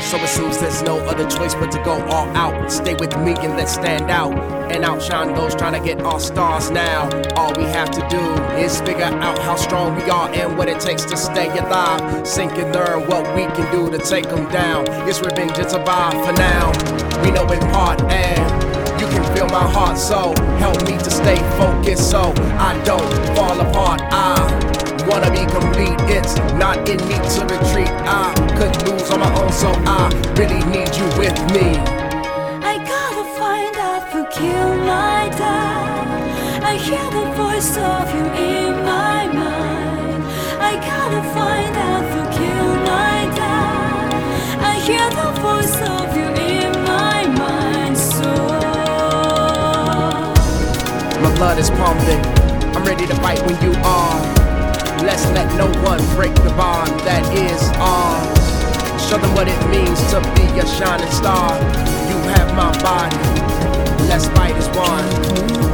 So it seems there's no other choice but to go all out. Stay with me and let's stand out and outshine those trying to get our stars now. All we have to do is figure out how strong we are and what it takes to stay alive. Sink and learn what we can do to take them down. Yes, revenge is a vibe for now. We know in part and you can feel my heart, so help me to stay focused so I don't fall apart. I wanna be complete, it's not in me to retreat. I could lose on my own, so I really need you with me. I gotta find out who killed my dad. I hear the voice of you in my mind. I gotta find out who killed my dad. I hear the voice of you in my mind. So my blood is pumping, I'm ready to fight when you are. Let's let no one break the bond that is ours. Show them what it means to be a shining star. You have my body, let's fight as one.